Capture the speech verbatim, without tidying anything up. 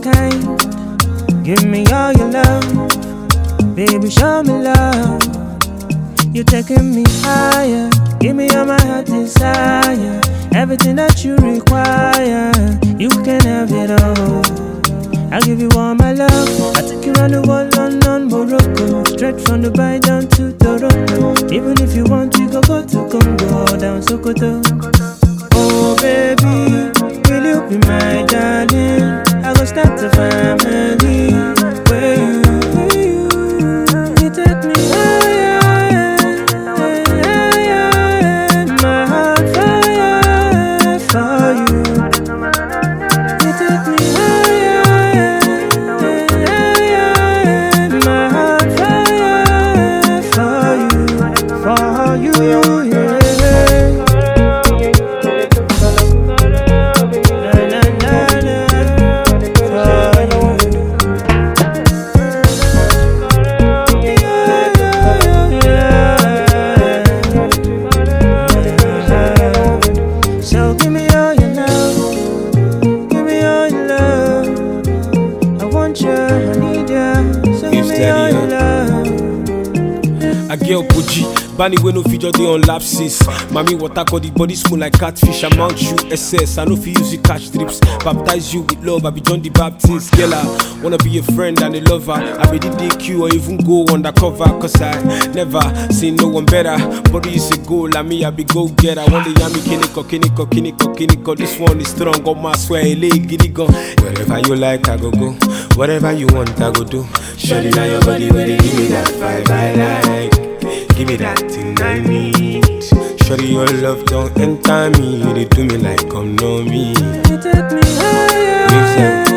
kind. Give me all your love, baby, show me love. You're taking me higher, give me all my heart desire. Everything that you require, you can have it all. I'll give you all my love. I take you around the world, London, Morocco, straight from Dubai down to Toronto. Even if you want, we go go to Congo, down Sokoto. Oh baby, will you be my darling? I go start a family. Where you, where you, you take me higher, higher, my heart fire for you. You take me higher, higher, my heart fire for you, for you, yeah. I girl Puji, Bunny we no feature dey on lapses. Mommy water call the body smooth like catfish. I mount you S S, I no fit use you catch trips. Baptize you with love, I be John the Baptist. Girl, I wanna be a friend and a lover. I be the D Q or even go undercover. Cause I never seen no one better. Body is a goal, and me I be go getter. One day yami kiniko, kiniko, kiniko, kiniko. This one is strong, on my swear, a leg, giddy gun. Wherever you like, I go go. Whatever you want, I go do. Shawty now your body, when they give me that vibe I like. Give me that thing I need. Shawty, your love don't enter me. They do me like come know me. You take me higher.